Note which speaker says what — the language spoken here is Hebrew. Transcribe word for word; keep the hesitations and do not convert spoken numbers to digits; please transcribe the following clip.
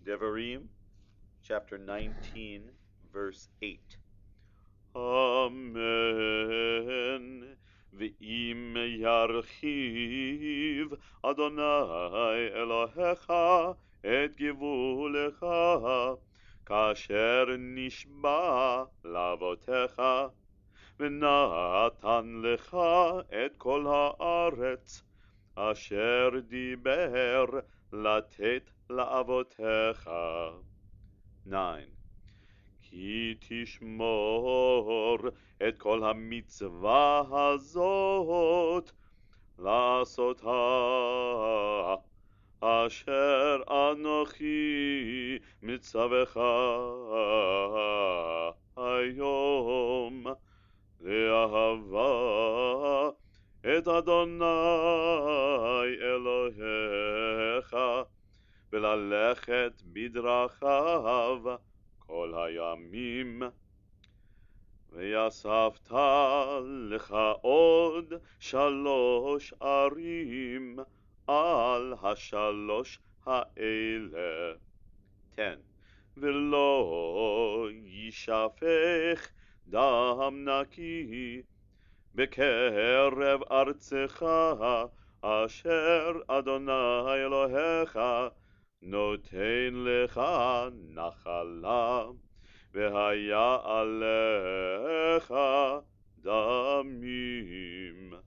Speaker 1: Devarim, chapter nineteen, verse eight. Amen. Ve'im yarchiv Adonai Elohecha et givulecha kasher nishba lavotecha ונתן לך את כל הארץ אשר דיבר לתת לאבותיך. nine. כי תשמור את כל המצווה הזאת לעשותה אשר אנוכי מצווך היום לאהבה את אדוני אלוהיך וללכת בדרכיו כל הימים. ויספת לך עוד שלוש ערים על השלוש האלה. ten. ולא יישפך דם נקי בקרב ארצך אשר אדוני אלוהיך נותן לך נחלה, והיה עליך דמים.